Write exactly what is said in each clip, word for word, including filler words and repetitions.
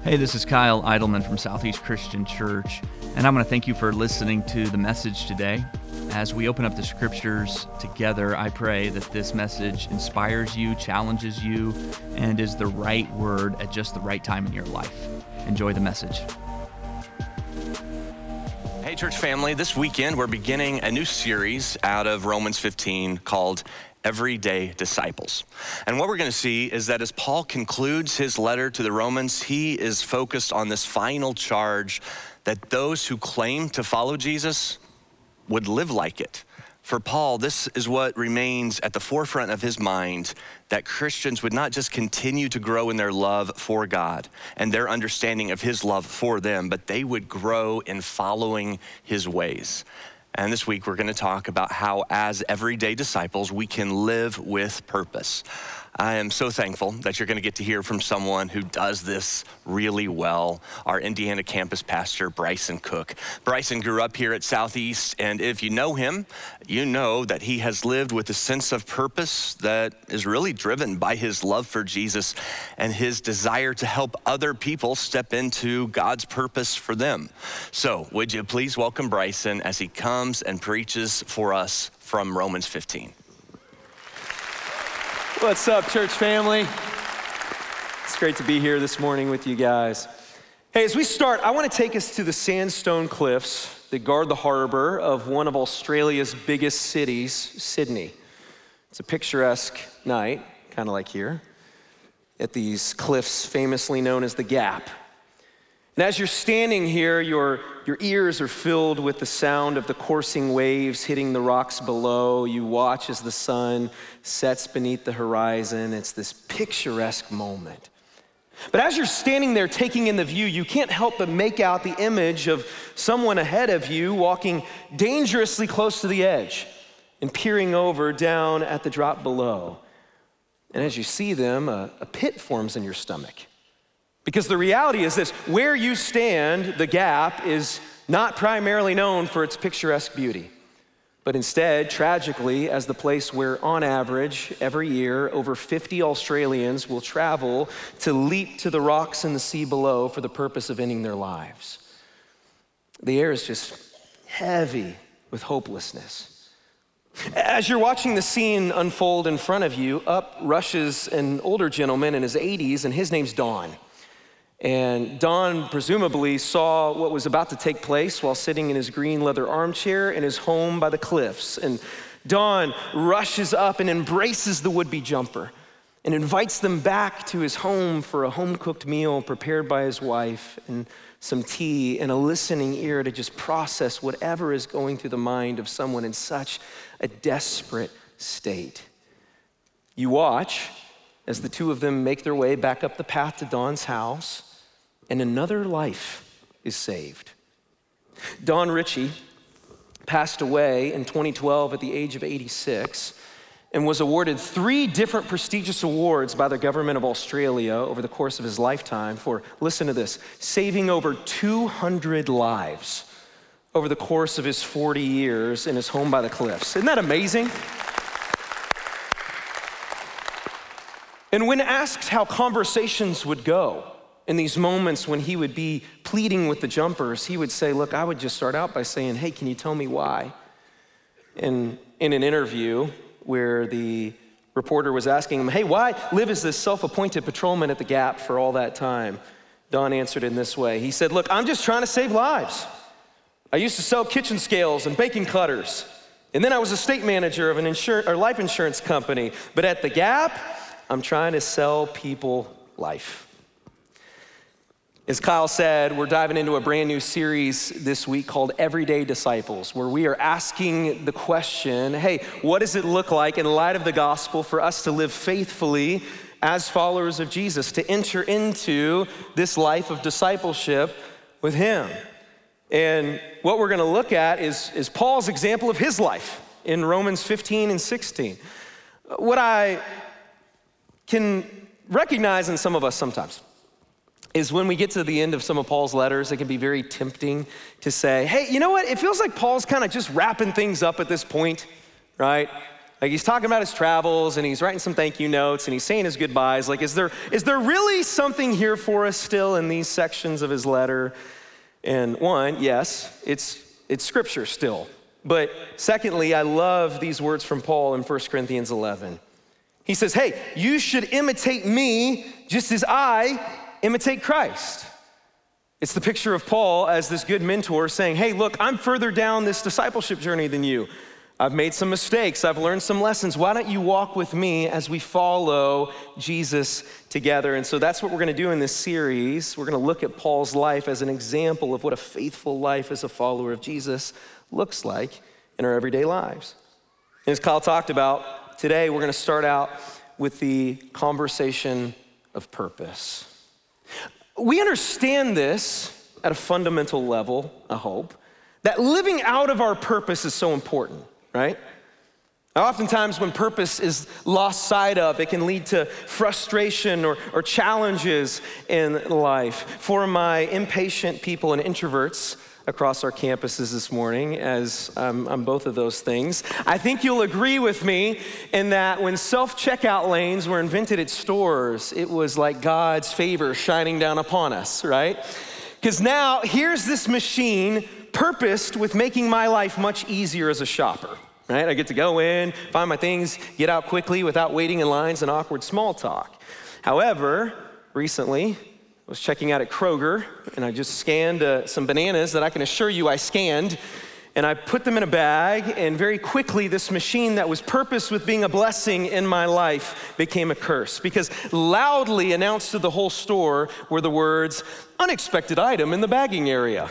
Hey, this is Kyle Eidelman from Southeast Christian Church, and I'm going to thank you for listening to the message today. As we open up the scriptures together, I pray that this message inspires you, challenges you, and is the right word at just the right time in your life. Enjoy the message. Hey, church family, this weekend we're beginning a new series out of Romans fifteen called Everyday Disciples. And what we're going to see is that as Paul concludes his letter to the Romans, he is focused on this final charge that those who claim to follow Jesus would live like it. For Paul, this is what remains at the forefront of his mind, that Christians would not just continue to grow in their love for God and their understanding of his love for them, but they would grow in following his ways. And this week, we're going to talk about how, as everyday disciples, we can live with purpose. I am so thankful that you're going to get to hear from someone who does this really well, our Indiana campus pastor, Bryson Cook. Bryson grew up here at Southeast, and if you know him, you know that he has lived with a sense of purpose that is really driven by his love for Jesus and his desire to help other people step into God's purpose for them. So would you please welcome Bryson as he comes and preaches for us from Romans fifteen. What's up, church family? It's great to be here this morning with you guys. Hey, as we start, I want to take us to the sandstone cliffs that guard the harbor of one of Australia's biggest cities, Sydney. It's a picturesque night, kind of like here, at these cliffs famously known as the Gap. And as you're standing here, your, your ears are filled with the sound of the coursing waves hitting the rocks below. You watch as the sun sets beneath the horizon. It's this picturesque moment. But as you're standing there taking in the view, you can't help but make out the image of someone ahead of you walking dangerously close to the edge and peering over down at the drop below. And as you see them, a, a pit forms in your stomach. Because the reality is this: where you stand, the Gap, is not primarily known for its picturesque beauty, but instead, tragically, as the place where, on average, every year, over fifty Australians will travel to leap to the rocks in the sea below for the purpose of ending their lives. The air is just heavy with hopelessness. As you're watching the scene unfold in front of you, up rushes an older gentleman in his eighties, and his name's Don. And Don presumably saw what was about to take place while sitting in his green leather armchair in his home by the cliffs. And Don rushes up and embraces the would-be jumper and invites them back to his home for a home-cooked meal prepared by his wife and some tea and a listening ear to just process whatever is going through the mind of someone in such a desperate state. You watch as the two of them make their way back up the path to Don's house, and another life is saved. Don Ritchie passed away in twenty twelve at the age of eighty-six and was awarded three different prestigious awards by the government of Australia over the course of his lifetime for, listen to this, saving over two hundred lives over the course of his forty years in his home by the cliffs. Isn't that amazing? And when asked how conversations would go in these moments when he would be pleading with the jumpers, he would say, look, I would just start out by saying, hey, can you tell me why? And in an interview where the reporter was asking him, hey, why live as this self-appointed patrolman at the Gap for all that time? Don answered in this way. He said, look, I'm just trying to save lives. I used to sell kitchen scales and baking cutters. And then I was a state manager of an insur- or life insurance company. But at the Gap, I'm trying to sell people life. As Kyle said, we're diving into a brand new series this week called Everyday Disciples, where we are asking the question, hey, what does it look like in light of the gospel for us to live faithfully as followers of Jesus, to enter into this life of discipleship with him? And what we're gonna look at is, is Paul's example of his life in Romans fifteen and sixteen. What I can recognize in some of us sometimes is when we get to the end of some of Paul's letters, it can be very tempting to say, hey, you know what? It feels like Paul's kind of just wrapping things up at this point, right? Like he's talking about his travels and he's writing some thank you notes and he's saying his goodbyes. Like, is there is there really something here for us still in these sections of his letter? And one, yes, it's it's scripture still. But secondly, I love these words from Paul in First Corinthians eleven. He says, hey, you should imitate me just as I imitate Christ. It's the picture of Paul as this good mentor saying, hey, look, I'm further down this discipleship journey than you. I've made some mistakes. I've learned some lessons. Why don't you walk with me as we follow Jesus together? And so that's what we're going to do in this series. We're going to look at Paul's life as an example of what a faithful life as a follower of Jesus looks like in our everyday lives. And as Kyle talked about, today we're going to start out with the conversation of purpose. We understand this at a fundamental level, I hope, that living out of our purpose is so important. Right? Now, oftentimes when purpose is lost sight of, it can lead to frustration or, or challenges in life. For my impatient people and introverts across our campuses this morning, as um, I'm both of those things, I think you'll agree with me in that when self-checkout lanes were invented at stores, it was like God's favor shining down upon us, right? Because now here's this machine purposed with making my life much easier as a shopper. Right? I get to go in, find my things, get out quickly without waiting in lines and awkward small talk. However, recently, I was checking out at Kroger, and I just scanned uh, some bananas that I can assure you I scanned, and I put them in a bag, and very quickly, this machine that was purposed with being a blessing in my life became a curse, because loudly announced to the whole store were the words, unexpected item in the bagging area.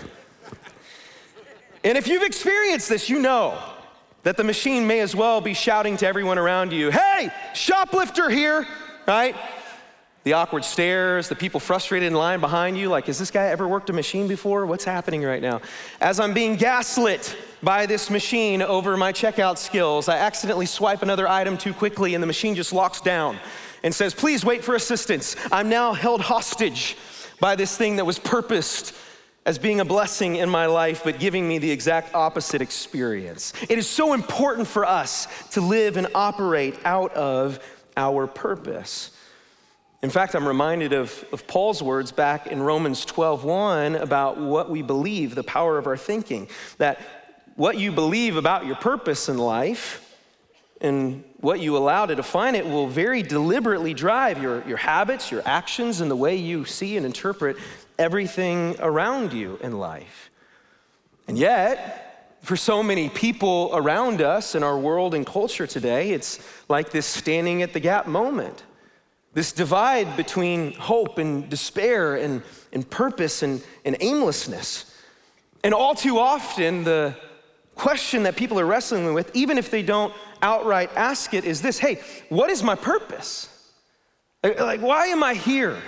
And if you've experienced this, you know that the machine may as well be shouting to everyone around you, hey, shoplifter here, right? The awkward stares, the people frustrated in line behind you, like, has this guy ever worked a machine before? What's happening right now? As I'm being gaslit by this machine over my checkout skills, I accidentally swipe another item too quickly and the machine just locks down and says, please wait for assistance. I'm now held hostage by this thing that was purposed as being a blessing in my life, but giving me the exact opposite experience. It is so important for us to live and operate out of our purpose. In fact, I'm reminded of, of Paul's words back in Romans twelve one about what we believe, the power of our thinking, that what you believe about your purpose in life and what you allow to define it will very deliberately drive your, your habits, your actions, and the way you see and interpret everything around you in life. And yet, for so many people around us in our world and culture today, it's like this standing at the gap moment, this divide between hope and despair and, and purpose and, and aimlessness. And all too often, the question that people are wrestling with, even if they don't outright ask it, is this, hey, what is my purpose? Like, why am I here?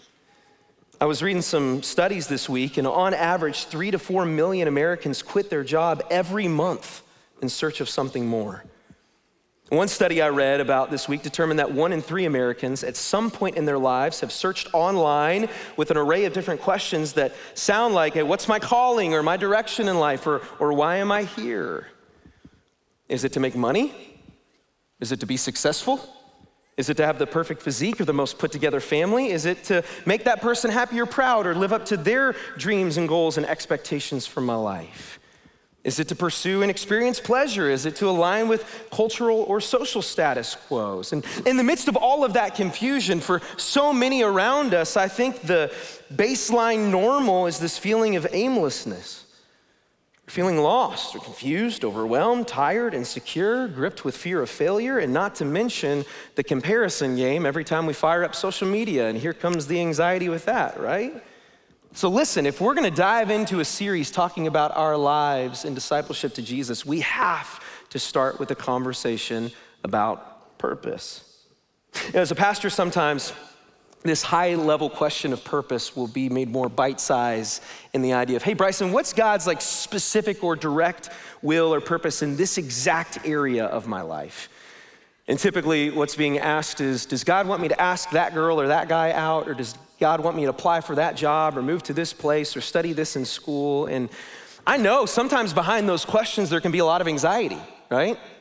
I was reading some studies this week, and on average, three to four million Americans quit their job every month in search of something more. One study I read about this week determined that one in three Americans at some point in their lives have searched online with an array of different questions that sound like, hey, what's my calling or my direction in life, or, or why am I here? Is it to make money? Is it to be successful? Is it to have the perfect physique or the most put together family? Is it to make that person happy or proud or live up to their dreams and goals and expectations for my life? Is it to pursue and experience pleasure? Is it to align with cultural or social status quos? And in the midst of all of that confusion for so many around us, I think the baseline normal is this feeling of aimlessness. Feeling lost or confused, overwhelmed, tired, insecure, gripped with fear of failure, and not to mention the comparison game every time we fire up social media, and here comes the anxiety with that, right? So listen, if we're gonna dive into a series talking about our lives in discipleship to Jesus, we have to start with a conversation about purpose. You know, as a pastor, sometimes this high-level question of purpose will be made more bite-sized in the idea of, hey, Bryson, what's God's like specific or direct will or purpose in this exact area of my life? And typically what's being asked is, does God want me to ask that girl or that guy out, or does God want me to apply for that job or move to this place or study this in school? And I know sometimes behind those questions there can be a lot of anxiety, right?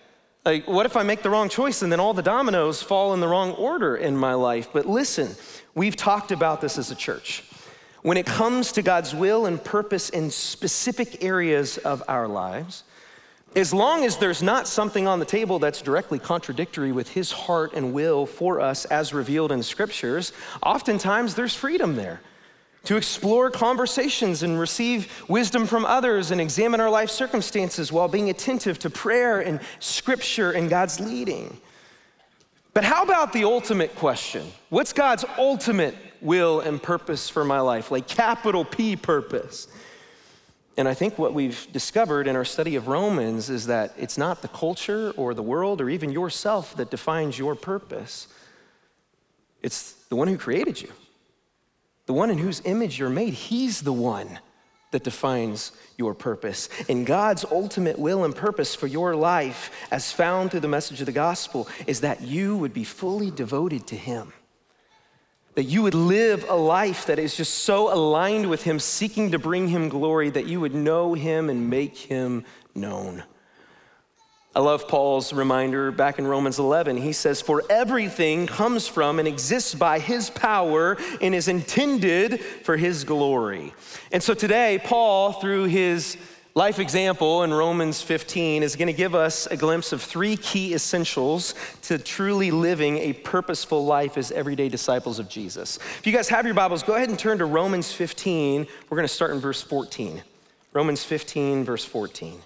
Like, what if I make the wrong choice and then all the dominoes fall in the wrong order in my life? But listen, we've talked about this as a church. When it comes to God's will and purpose in specific areas of our lives, as long as there's not something on the table that's directly contradictory with his heart and will for us as revealed in scriptures, oftentimes there's freedom there to explore conversations and receive wisdom from others and examine our life circumstances while being attentive to prayer and scripture and God's leading. But how about the ultimate question? What's God's ultimate will and purpose for my life? Like capital P purpose. And I think what we've discovered in our study of Romans is that it's not the culture or the world or even yourself that defines your purpose. It's the one who created you. The one in whose image you're made, he's the one that defines your purpose. And God's ultimate will and purpose for your life, as found through the message of the gospel, is that you would be fully devoted to him. That you would live a life that is just so aligned with him, seeking to bring him glory, that you would know him and make him known. I love Paul's reminder back in Romans eleven. He says, for everything comes from and exists by his power and is intended for his glory. And so today, Paul, through his life example in Romans fifteen, is going to give us a glimpse of three key essentials to truly living a purposeful life as everyday disciples of Jesus. If you guys have your Bibles, go ahead and turn to Romans fifteen. We're going to start in verse fourteen. Romans fifteen, verse fourteen.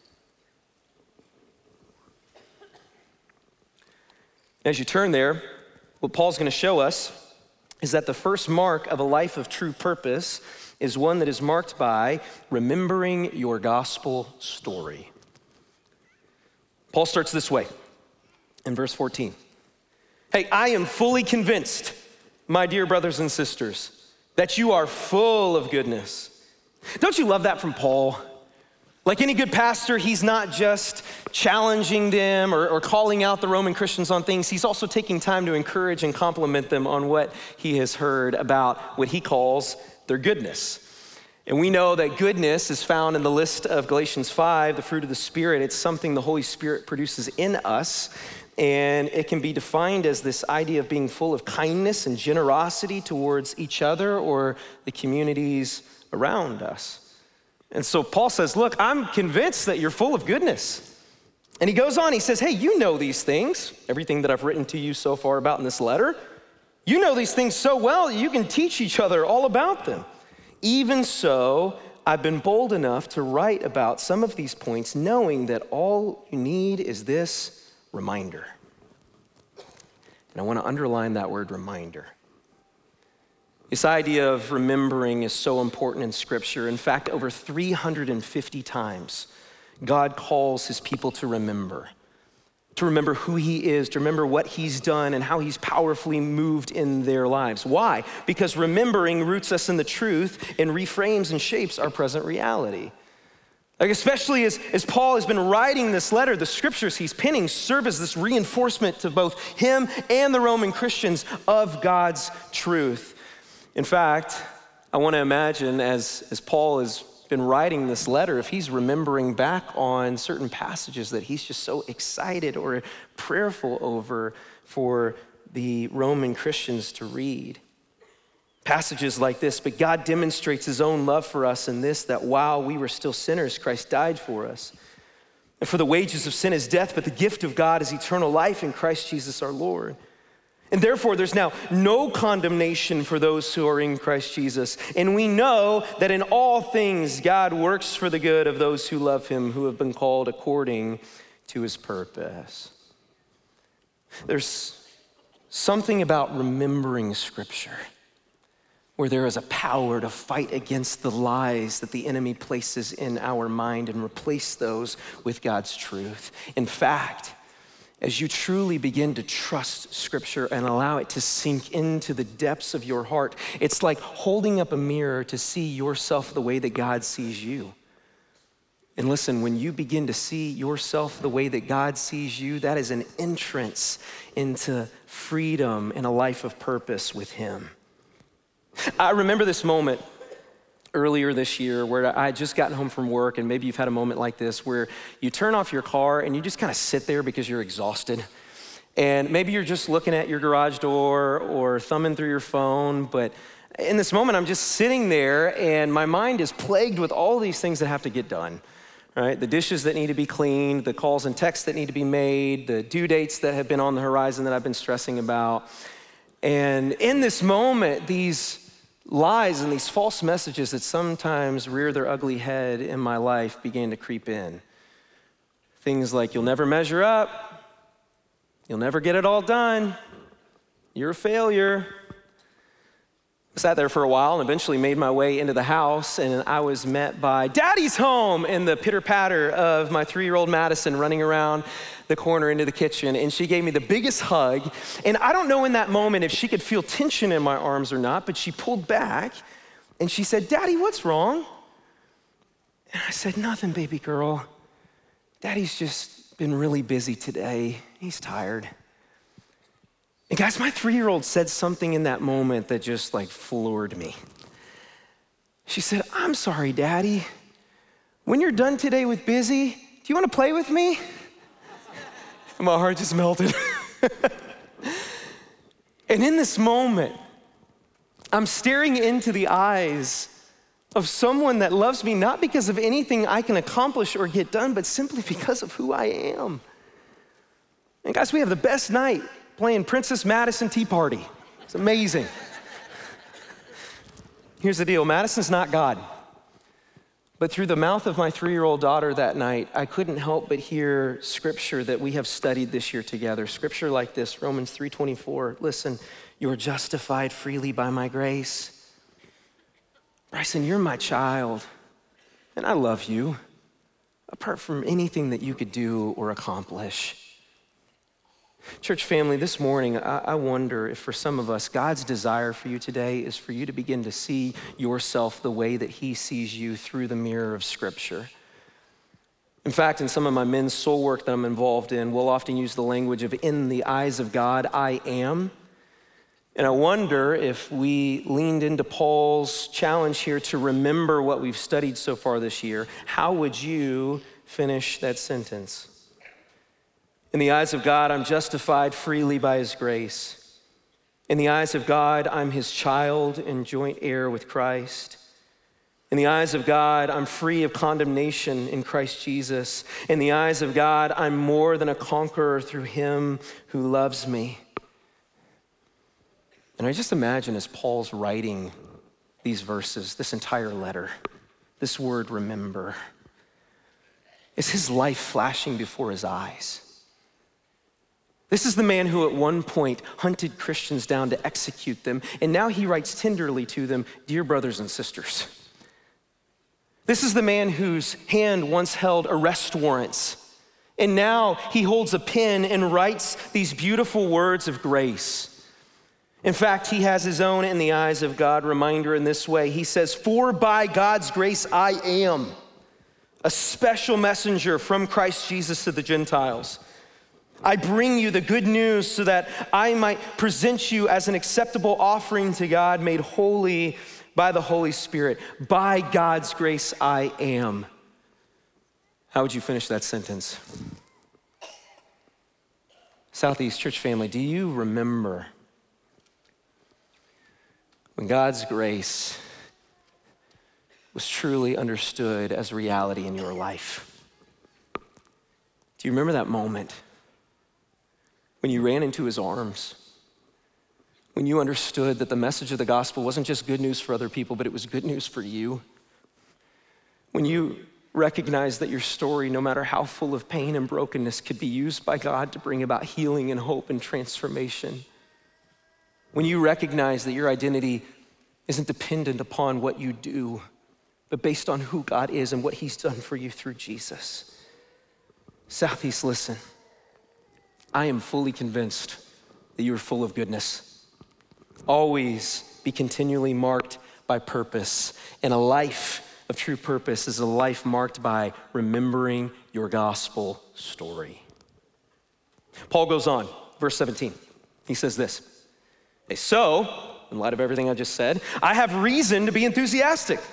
As you turn there, what Paul's going to show us is that the first mark of a life of true purpose is one that is marked by remembering your gospel story. Paul starts this way in verse fourteen. Hey, I am fully convinced, my dear brothers and sisters, that you are full of goodness. Don't you love that from Paul? Like any good pastor, he's not just challenging them or, or calling out the Roman Christians on things. He's also taking time to encourage and compliment them on what he has heard about what he calls their goodness. And we know that goodness is found in the list of Galatians five, the fruit of the Spirit. It's something the Holy Spirit produces in us. And it can be defined as this idea of being full of kindness and generosity towards each other or the communities around us. And so Paul says, look, I'm convinced that you're full of goodness. And he goes on, he says, hey, you know these things, everything that I've written to you so far about in this letter. You know these things so well that you can teach each other all about them. Even so, I've been bold enough to write about some of these points, knowing that all you need is this reminder. And I want to underline that word reminder. This idea of remembering is so important in Scripture. In fact, over three hundred fifty times, God calls his people to remember. To remember who he is, to remember what he's done and how he's powerfully moved in their lives. Why? Because remembering roots us in the truth and reframes and shapes our present reality. Like especially as, as Paul has been writing this letter, the scriptures he's penning serve as this reinforcement to both him and the Roman Christians of God's truth. In fact, I want to imagine as, as Paul has been writing this letter, if he's remembering back on certain passages that he's just so excited or prayerful over for the Roman Christians to read. Passages like this, but God demonstrates his own love for us in this, that while we were still sinners, Christ died for us. And for the wages of sin is death, but the gift of God is eternal life in Christ Jesus our Lord. And therefore, there's now no condemnation for those who are in Christ Jesus. And we know that in all things, God works for the good of those who love him, who have been called according to his purpose. There's something about remembering Scripture where there is a power to fight against the lies that the enemy places in our mind and replace those with God's truth. In fact, as you truly begin to trust Scripture and allow it to sink into the depths of your heart, it's like holding up a mirror to see yourself the way that God sees you. And listen, when you begin to see yourself the way that God sees you, that is an entrance into freedom and a life of purpose with him. I remember this moment earlier this year where I had just gotten home from work, and maybe you've had a moment like this where you turn off your car and you just kind of sit there because you're exhausted. And maybe you're just looking at your garage door or thumbing through your phone, but in this moment, I'm just sitting there and my mind is plagued with all these things that have to get done, right? The dishes that need to be cleaned, the calls and texts that need to be made, the due dates that have been on the horizon that I've been stressing about. And in this moment, these lies and these false messages that sometimes rear their ugly head in my life began to creep in. Things like, you'll never measure up, you'll never get it all done, you're a failure. I sat there for a while and eventually made my way into the house, and I was met by Daddy's home and the pitter patter of my three-year-old Madison running around the corner into the kitchen, and she gave me the biggest hug. And I don't know in that moment if she could feel tension in my arms or not, but she pulled back and she said, Daddy, what's wrong? And I said, nothing, baby girl. Daddy's just been really busy today. He's tired. And guys, my three-year-old said something in that moment that just like floored me. She said, I'm sorry, Daddy. When you're done today with busy, do you want to play with me? And my heart just melted. And in this moment, I'm staring into the eyes of someone that loves me, not because of anything I can accomplish or get done, but simply because of who I am. And guys, we have the best night playing Princess Madison Tea Party. It's amazing. Here's the deal, Madison's not God. But through the mouth of my three-year-old daughter that night, I couldn't help but hear scripture that we have studied this year together. Scripture like this, Romans three twenty-four. Listen, you're justified freely by my grace. Bryson, you're my child, and I love you, apart from anything that you could do or accomplish. Church family, this morning, I, I wonder if for some of us, God's desire for you today is for you to begin to see yourself the way that he sees you through the mirror of Scripture. In fact, in some of my men's soul work that I'm involved in, we'll often use the language of in the eyes of God, I am. And I wonder if we leaned into Paul's challenge here to remember what we've studied so far this year, how would you finish that sentence? In the eyes of God, I'm justified freely by his grace. In the eyes of God, I'm his child and joint heir with Christ. In the eyes of God, I'm free of condemnation in Christ Jesus. In the eyes of God, I'm more than a conqueror through him who loves me. And I just imagine as Paul's writing these verses, this entire letter, this word remember, is his life flashing before his eyes. This is the man who at one point hunted Christians down to execute them, and now he writes tenderly to them, dear brothers and sisters. This is the man whose hand once held arrest warrants, and now he holds a pen and writes these beautiful words of grace. In fact, he has his own in the eyes of God reminder in this way. He says, for by God's grace I am a special messenger from Christ Jesus to the Gentiles. I bring you the good news so that I might present you as an acceptable offering to God, made holy by the Holy Spirit. By God's grace, I am. How would you finish that sentence? Southeast Church family, do you remember when God's grace was truly understood as reality in your life? Do you remember that moment? When you ran into his arms, when you understood that the message of the gospel wasn't just good news for other people, but it was good news for you. When you recognized that your story, no matter how full of pain and brokenness, could be used by God to bring about healing and hope and transformation. When you recognize that your identity isn't dependent upon what you do, but based on who God is and what he's done for you through Jesus. Southeast, listen. I am fully convinced that you are full of goodness. Always be continually marked by purpose. And a life of true purpose is a life marked by remembering your gospel story. Paul goes on, verse seventeen. He says this, so, in light of everything I just said, I have reason to be enthusiastic.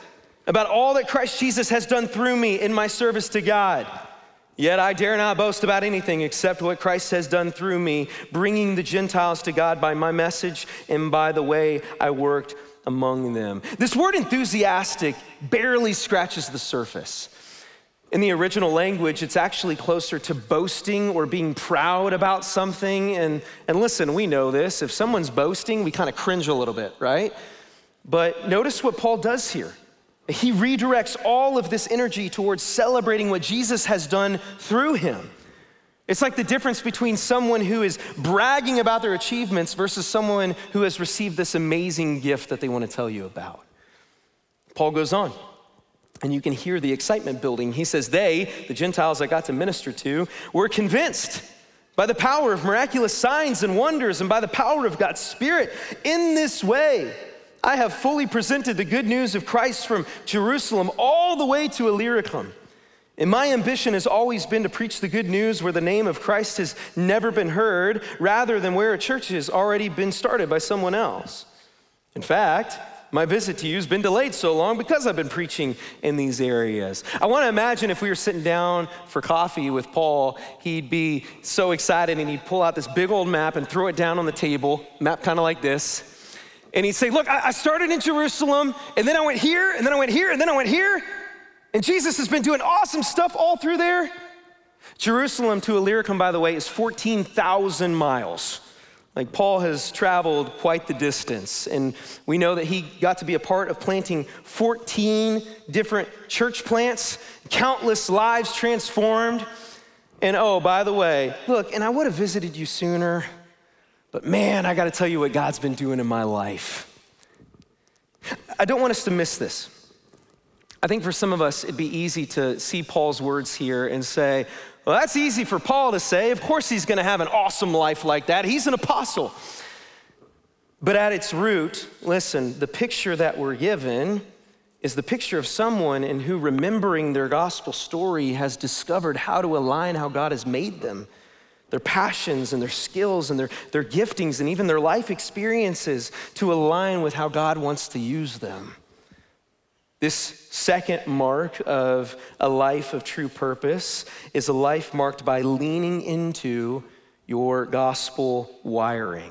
about all that Christ Jesus has done through me in my service to God. Yet I dare not boast about anything except what Christ has done through me, bringing the Gentiles to God by my message and by the way I worked among them. This word enthusiastic barely scratches the surface. In the original language, it's actually closer to boasting or being proud about something. And, and listen, we know this. If someone's boasting, we kind of cringe a little bit, right? But notice what Paul does here. He redirects all of this energy towards celebrating what Jesus has done through him. It's like the difference between someone who is bragging about their achievements versus someone who has received this amazing gift that they want to tell you about. Paul goes on, and you can hear the excitement building. He says, they, the Gentiles I got to minister to, were convinced by the power of miraculous signs and wonders and by the power of God's Spirit. In this way, I have fully presented the good news of Christ from Jerusalem all the way to Illyricum. And my ambition has always been to preach the good news where the name of Christ has never been heard, rather than where a church has already been started by someone else. In fact, my visit to you has been delayed so long because I've been preaching in these areas. I want to imagine if we were sitting down for coffee with Paul, he'd be so excited and he'd pull out this big old map and throw it down on the table, map kind of like this. And he'd say, look, I started in Jerusalem, and then I went here, and then I went here, and then I went here. And Jesus has been doing awesome stuff all through there. Jerusalem to Illyricum, by the way, is fourteen thousand miles. Like, Paul has traveled quite the distance. And we know that he got to be a part of planting fourteen different church plants, countless lives transformed. And oh, by the way, look, and I would have visited you sooner, but man, I got to tell you what God's been doing in my life. I don't want us to miss this. I think for some of us, it'd be easy to see Paul's words here and say, well, that's easy for Paul to say. Of course he's going to have an awesome life like that. He's an apostle. But at its root, listen, the picture that we're given is the picture of someone in who, remembering their gospel story, has discovered how to align how God has made them, their passions and their skills and their, their giftings and even their life experiences to align with how God wants to use them. This second mark of a life of true purpose is a life marked by leaning into your gospel wiring.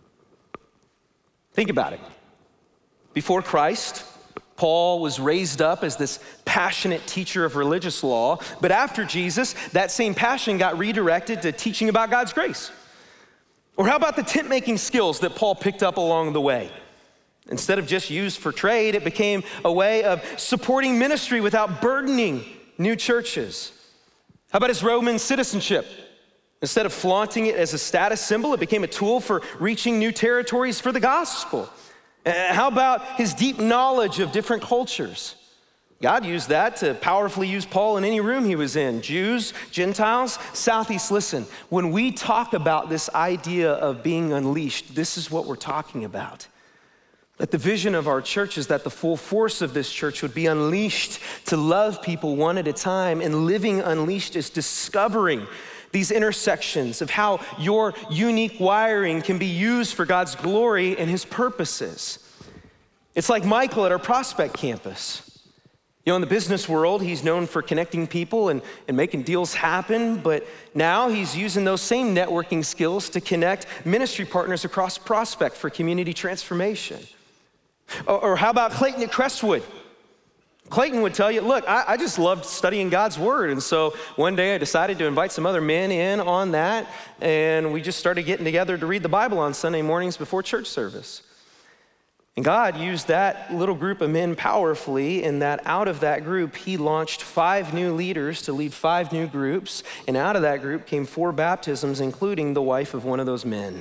Think about it. Before Christ, Paul was raised up as this passionate teacher of religious law, but after Jesus, that same passion got redirected to teaching about God's grace. Or how about the tent-making skills that Paul picked up along the way? Instead of just used for trade, it became a way of supporting ministry without burdening new churches. How about his Roman citizenship? Instead of flaunting it as a status symbol, it became a tool for reaching new territories for the gospel. How about his deep knowledge of different cultures? God used that to powerfully use Paul in any room he was in. Jews, Gentiles, Southeast. Listen, when we talk about this idea of being unleashed, this is what we're talking about. That the vision of our church is that the full force of this church would be unleashed to love people one at a time. And living unleashed is discovering these intersections of how your unique wiring can be used for God's glory and his purposes. It's like Michael at our Prospect campus. You know, in the business world, he's known for connecting people and, and making deals happen, but now he's using those same networking skills to connect ministry partners across Prospect for community transformation. Or, or how about Clayton at Crestwood? Clayton would tell you, look, I, I just loved studying God's word. And so one day I decided to invite some other men in on that. And we just started getting together to read the Bible on Sunday mornings before church service. And God used that little group of men powerfully, in that out of that group, he launched five new leaders to lead five new groups. And out of that group came four baptisms, including the wife of one of those men.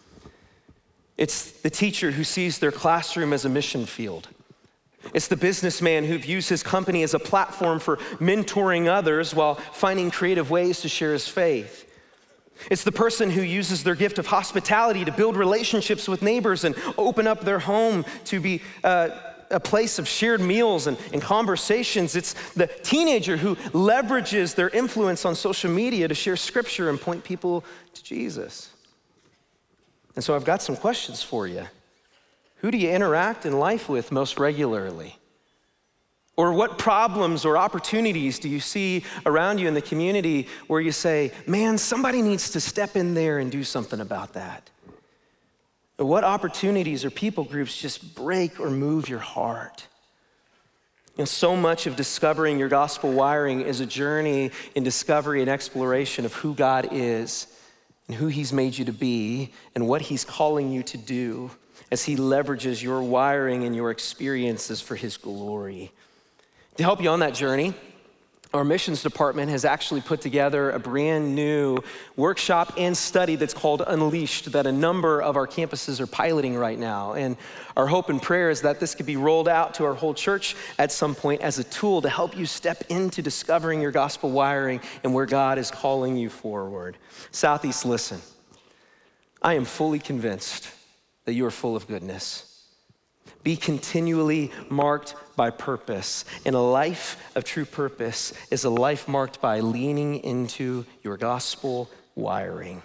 It's the teacher who sees their classroom as a mission field. It's the businessman who views his company as a platform for mentoring others while finding creative ways to share his faith. It's the person who uses their gift of hospitality to build relationships with neighbors and open up their home to be uh, a place of shared meals and, and conversations. It's the teenager who leverages their influence on social media to share scripture and point people to Jesus. And so I've got some questions for you. Who do you interact in life with most regularly? Or what problems or opportunities do you see around you in the community where you say, man, somebody needs to step in there and do something about that? Or what opportunities or people groups just break or move your heart? You know, so much of discovering your gospel wiring is a journey in discovery and exploration of who God is and who he's made you to be and what he's calling you to do as he leverages your wiring and your experiences for his glory. To help you on that journey, our missions department has actually put together a brand new workshop and study that's called Unleashed that a number of our campuses are piloting right now. And our hope and prayer is that this could be rolled out to our whole church at some point as a tool to help you step into discovering your gospel wiring and where God is calling you forward. Southeast, listen. I am fully convinced that you are full of goodness. Be continually marked by purpose. And a life of true purpose is a life marked by leaning into your gospel wiring.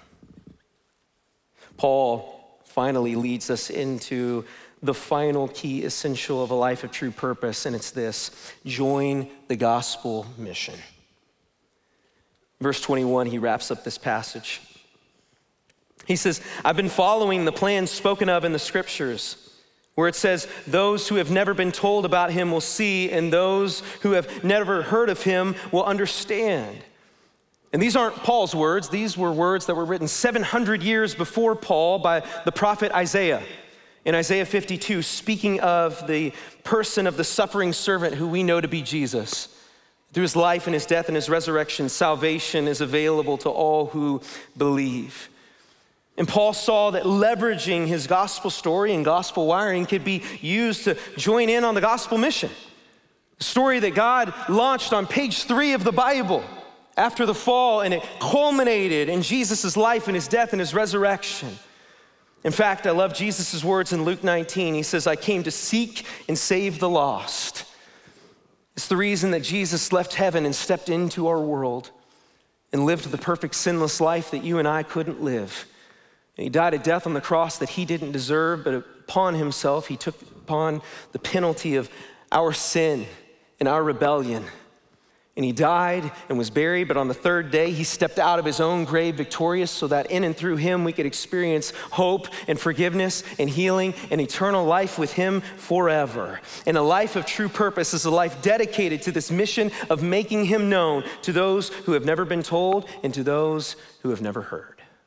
Paul finally leads us into the final key essential of a life of true purpose, and it's this: join the gospel mission. Verse twenty-one, he wraps up this passage. He says, I've been following the plans spoken of in the scriptures, where it says, those who have never been told about him will see, and those who have never heard of him will understand. And these aren't Paul's words. These were words that were written seven hundred years before Paul by the prophet Isaiah. In Isaiah fifty-two, speaking of the person of the suffering servant who we know to be Jesus. Through his life and his death and his resurrection, salvation is available to all who believe. And Paul saw that leveraging his gospel story and gospel wiring could be used to join in on the gospel mission. A story that God launched on page three of the Bible after the fall, and it culminated in Jesus' life and his death and his resurrection. In fact, I love Jesus' words in Luke nineteen. He says, I came to seek and save the lost. It's the reason that Jesus left heaven and stepped into our world and lived the perfect sinless life that you and I couldn't live. And he died a death on the cross that he didn't deserve, but upon himself, he took upon the penalty of our sin and our rebellion. And he died and was buried, but on the third day, he stepped out of his own grave victorious so that in and through him, we could experience hope and forgiveness and healing and eternal life with him forever. And a life of true purpose is a life dedicated to this mission of making him known to those who have never been told and to those who have never heard.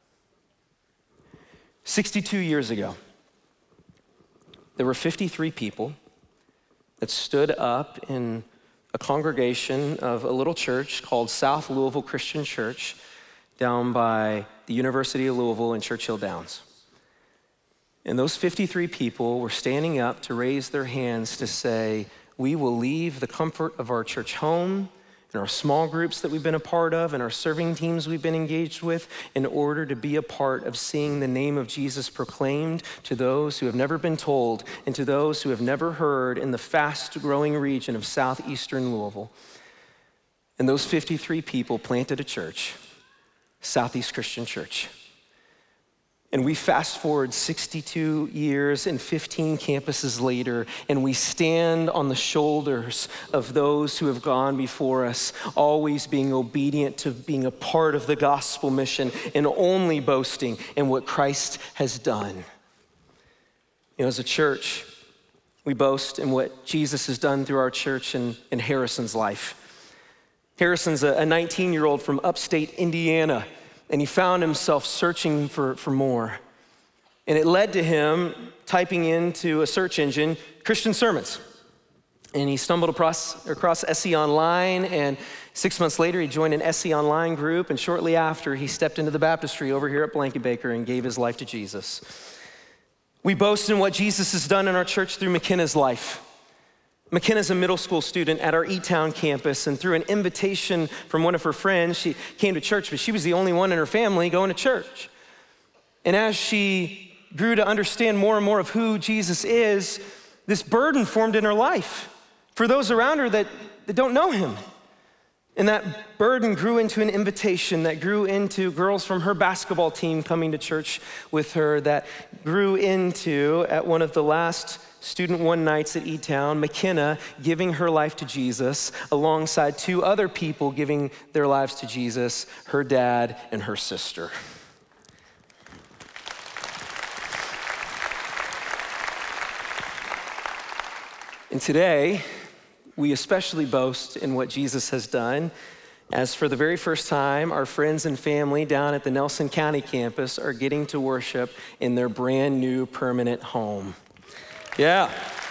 sixty-two years ago, there were fifty-three people that stood up in a congregation of a little church called South Louisville Christian Church down by the University of Louisville in Churchill Downs. And those fifty-three people were standing up to raise their hands to say, we will leave the comfort of our church home and our small groups that we've been a part of and our serving teams we've been engaged with in order to be a part of seeing the name of Jesus proclaimed to those who have never been told and to those who have never heard in the fast-growing region of southeastern Louisville. And those fifty-three people planted a church, Southeast Christian Church. And we fast forward sixty-two years and fifteen campuses later, and we stand on the shoulders of those who have gone before us, always being obedient to being a part of the gospel mission and only boasting in what Christ has done. You know, as a church, we boast in what Jesus has done through our church and in Harrison's life. Harrison's a nineteen-year-old from upstate Indiana, and he found himself searching for, for more. And it led to him typing into a search engine, Christian sermons. And he stumbled across, across S E Online, and six months later, he joined an S E Online group, and shortly after, he stepped into the baptistry over here at Blankenbaker and gave his life to Jesus. We boast in what Jesus has done in our church through McKenna's life. McKenna's a middle school student at our E-Town campus, and through an invitation from one of her friends, she came to church, but she was the only one in her family going to church. And as she grew to understand more and more of who Jesus is, this burden formed in her life for those around her that, that don't know him. And that burden grew into an invitation that grew into girls from her basketball team coming to church with her, that grew into, at one of the last Student One Nights at E-Town, McKenna giving her life to Jesus alongside two other people giving their lives to Jesus, her dad and her sister. And today, we especially boast in what Jesus has done, as for the very first time, our friends and family down at the Nelson County campus are getting to worship in their brand new permanent home. Yeah.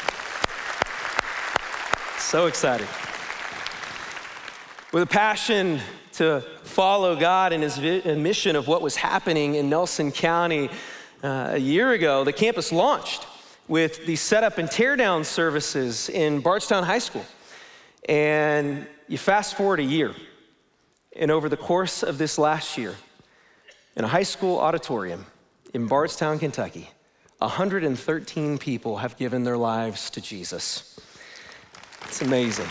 So excited. With a passion to follow God and his vi- mission of what was happening in Nelson County uh, a year ago, the campus launched with the setup and teardown services in Bardstown High School. And you fast forward a year, and over the course of this last year, in a high school auditorium in Bardstown, Kentucky, one hundred thirteen people have given their lives to Jesus. It's amazing.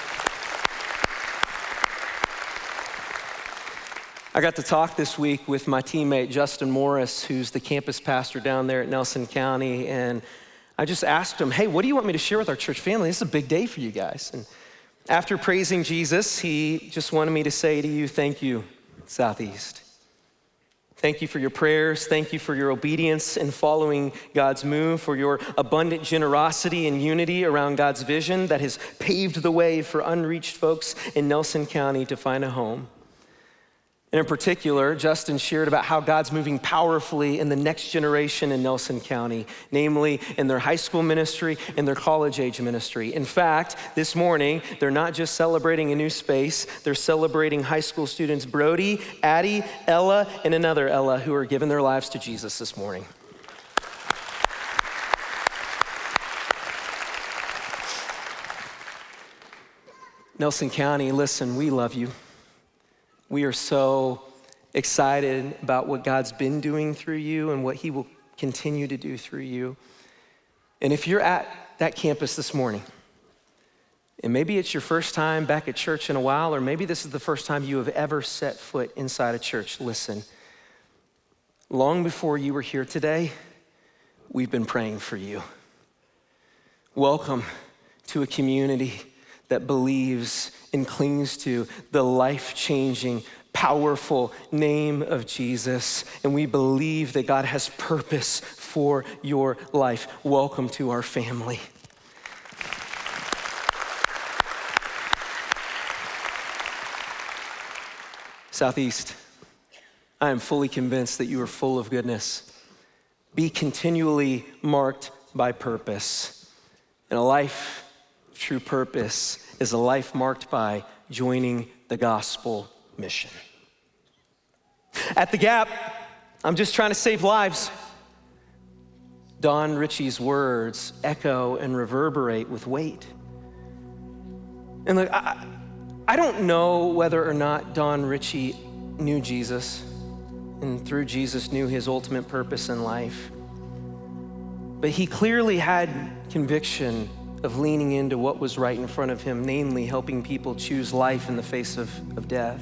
I got to talk this week with my teammate, Justin Morris, who's the campus pastor down there at Nelson County, and I just asked him, hey, what do you want me to share with our church family? This is a big day for you guys. And after praising Jesus, he just wanted me to say to you, thank you, Southeast. Thank you for your prayers. Thank you for your obedience in following God's move, for your abundant generosity and unity around God's vision that has paved the way for unreached folks in Nelson County to find a home. And in particular, Justin shared about how God's moving powerfully in the next generation in Nelson County, namely in their high school ministry and their college age ministry. In fact, this morning, they're not just celebrating a new space, they're celebrating high school students Brody, Addie, Ella, and another Ella who are giving their lives to Jesus this morning. Nelson County, listen, we love you. We are so excited about what God's been doing through you and what he will continue to do through you. And if you're at that campus this morning, and maybe it's your first time back at church in a while, or maybe this is the first time you have ever set foot inside a church, listen. Long before you were here today, we've been praying for you. Welcome to a community that believes and clings to the life-changing, powerful name of Jesus. And we believe that God has purpose for your life. Welcome to our family. Southeast, I am fully convinced that you are full of goodness. Be continually marked by purpose. And a life of true purpose is a life marked by joining the gospel mission. At the Gap, I'm just trying to save lives. Don Ritchie's words echo and reverberate with weight. And look, I, I don't know whether or not Don Ritchie knew Jesus and through Jesus knew his ultimate purpose in life. But he clearly had conviction of leaning into what was right in front of him, namely helping people choose life in the face of, of death.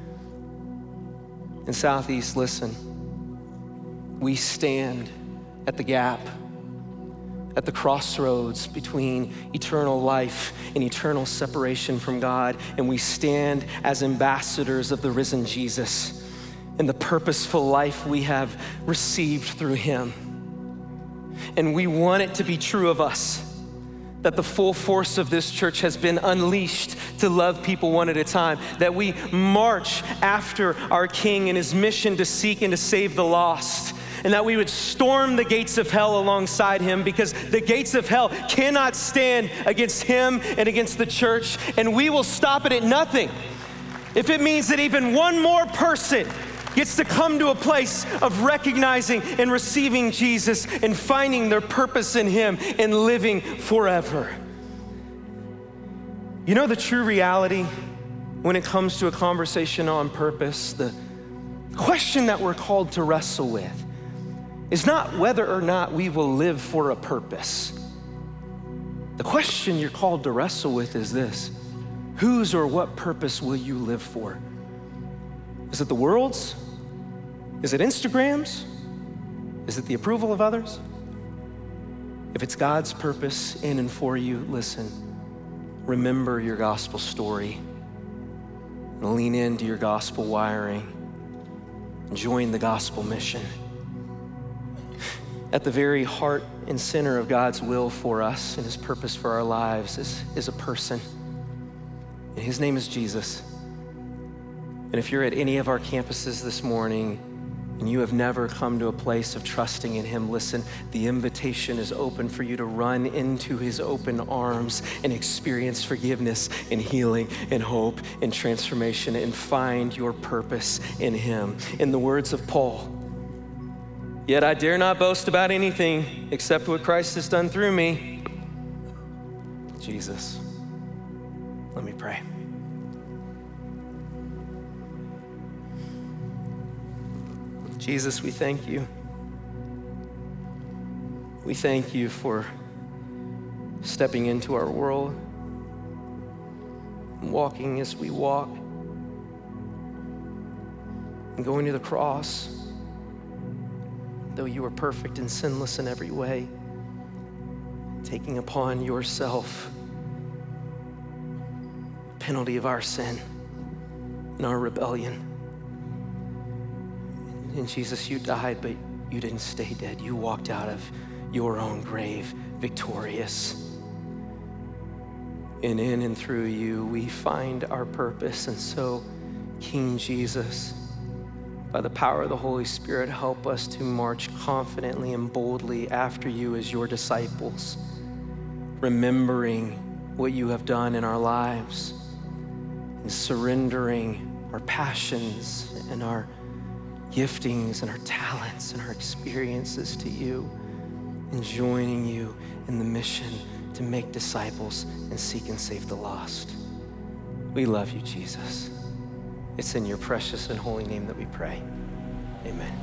In Southeast, listen, we stand at the gap, at the crossroads between eternal life and eternal separation from God, and we stand as ambassadors of the risen Jesus and the purposeful life we have received through him. And we want it to be true of us, that the full force of this church has been unleashed to love people one at a time, that we march after our King and his mission to seek and to save the lost, and that we would storm the gates of hell alongside him, because the gates of hell cannot stand against him and against the church, and we will stop it at nothing if it means that even one more person gets to come to a place of recognizing and receiving Jesus and finding their purpose in him and living forever. You know the true reality when it comes to a conversation on purpose, the question that we're called to wrestle with is not whether or not we will live for a purpose. The question you're called to wrestle with is this: whose or what purpose will you live for? Is it the world's? Is it Instagram's? Is it the approval of others? If it's God's purpose in and for you, listen, remember your gospel story and lean into your gospel wiring. Join the gospel mission. At the very heart and center of God's will for us and his purpose for our lives is, is a person. And his name is Jesus. And if you're at any of our campuses this morning and you have never come to a place of trusting in him, listen, the invitation is open for you to run into his open arms and experience forgiveness and healing and hope and transformation and find your purpose in him. In the words of Paul, yet I dare not boast about anything except what Christ has done through me. Jesus, let me pray. Jesus, we thank you. We thank you for stepping into our world, walking as we walk, and going to the cross. Though you were perfect and sinless in every way, taking upon yourself the penalty of our sin and our rebellion. And Jesus, you died, but you didn't stay dead. You walked out of your own grave victorious. And in and through you, we find our purpose. And so, King Jesus, by the power of the Holy Spirit, help us to march confidently and boldly after you as your disciples, remembering what you have done in our lives and surrendering our passions and our giftings and our talents and our experiences to you, and joining you in the mission to make disciples and seek and save the lost. We love you, Jesus. It's in your precious and holy name that we pray. Amen.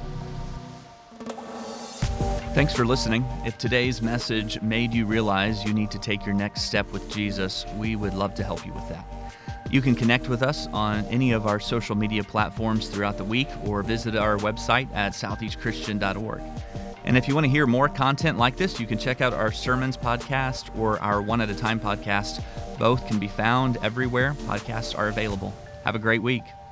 Thanks for listening. If today's message made you realize you need to take your next step with Jesus, we would love to help you with that. You can connect with us on any of our social media platforms throughout the week or visit our website at southeast christian dot org. And if you want to hear more content like this, you can check out our Sermons podcast or our One at a Time podcast. Both can be found everywhere podcasts are available. Have a great week.